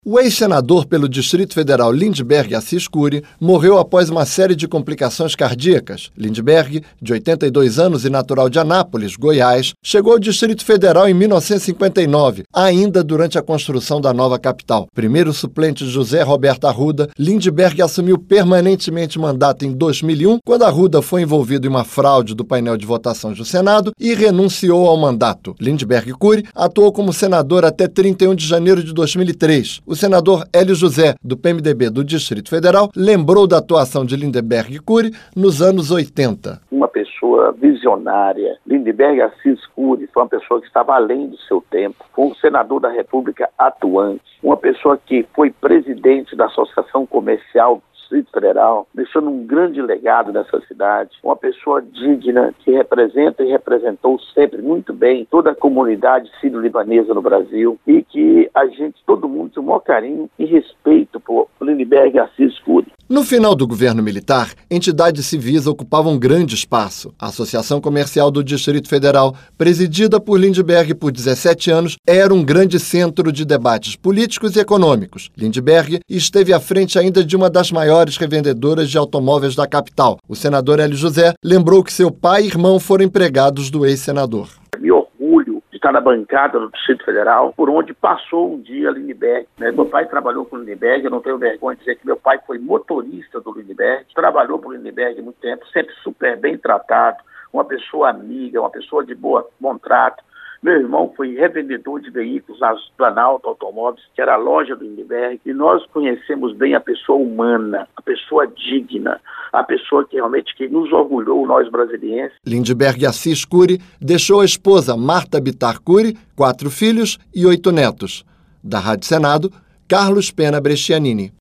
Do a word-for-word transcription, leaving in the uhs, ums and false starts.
O ex-senador pelo Distrito Federal Lindbergh Assis Cury morreu após uma série de complicações cardíacas. Lindbergh, de oitenta e dois anos e natural de Anápolis, Goiás, chegou ao Distrito Federal em mil novecentos e cinquenta e nove, ainda durante a construção da nova capital. Primeiro suplente de José Roberto Arruda, Lindbergh assumiu permanentemente mandato em dois mil e um, quando Arruda foi envolvido em uma fraude do painel de votações do Senado e renunciou ao mandato. Lindbergh Cury atuou como senador até trinta e um de janeiro de dois mil e três. O senador Hélio José, do P M D B do Distrito Federal, lembrou da atuação de Lindbergh Cury nos anos oitenta. Uma pessoa visionária. Lindbergh Assis Cury foi uma pessoa que estava além do seu tempo. Foi um senador da República atuante. Uma pessoa que foi presidente da Associação Comercial Distrito Federal, deixando um grande legado nessa cidade, uma pessoa digna que representa e representou sempre muito bem toda a comunidade sírio-libanesa no Brasil e que a gente, todo mundo, tem o maior carinho e respeito por Lindbergh Assis Cury. No final do governo militar, entidades civis ocupavam um grande espaço. A Associação Comercial do Distrito Federal, presidida por Lindbergh por dezessete anos, era um grande centro de debates políticos e econômicos. Lindbergh esteve à frente ainda de uma das maiores revendedoras de automóveis da capital. O senador Hélio José lembrou que seu pai e irmão foram empregados do ex-senador. Me orgulho de estar na bancada do Distrito Federal, por onde passou um dia Lindbergh. Né? Meu pai trabalhou com Lindbergh, eu não tenho vergonha de dizer que meu pai foi motorista do Lindbergh, trabalhou por Lindbergh há muito tempo, sempre super bem tratado, uma pessoa amiga, uma pessoa de boa, bom trato. Meu irmão foi revendedor de veículos na Planalto Automóveis, que era a loja do Lindbergh, e nós conhecemos bem a pessoa humana, a pessoa digna, a pessoa que realmente que nos orgulhou, nós brasileiros. Lindbergh Assis Cury deixou a esposa Marta Bittar Cury, quatro filhos e oito netos. Da Rádio Senado, Carlos Pena Brescianini.